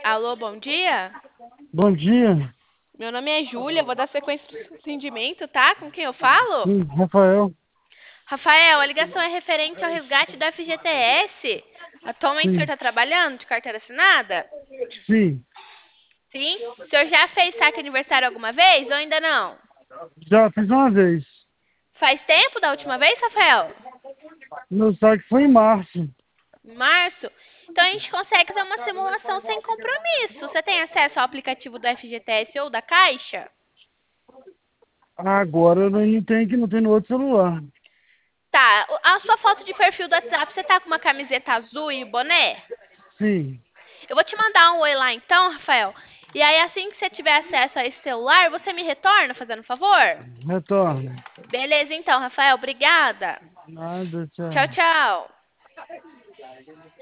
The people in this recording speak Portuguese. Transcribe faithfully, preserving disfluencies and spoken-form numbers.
Alô, bom dia. Bom dia. Meu nome é Júlia, vou dar sequência pro atendimento, tá? Com quem eu falo? Sim, Rafael. Rafael, a ligação é referente ao resgate do F G T S. Atualmente o senhor Sim, está trabalhando de carteira assinada? sim. Sim? O senhor já fez saque aniversário alguma vez ou ainda não? Já fiz uma vez. Faz tempo da última vez, Rafael? Meu saque foi em março. Em março? Então a gente consegue fazer uma simulação sem compromisso. Você tem acesso ao aplicativo do F G T S ou da Caixa? Agora eu não tenho que não tem no outro celular. Tá, o- a sua foto de perfil do WhatsApp, você tá com uma camiseta azul e boné? Sim, Eu vou te mandar um oi lá então, Rafael. E aí, assim que você tiver acesso a esse celular, você me retorna, fazendo um favor? retorno. Beleza, então, Rafael. Obrigada. Nada, tchau. Tchau, tchau.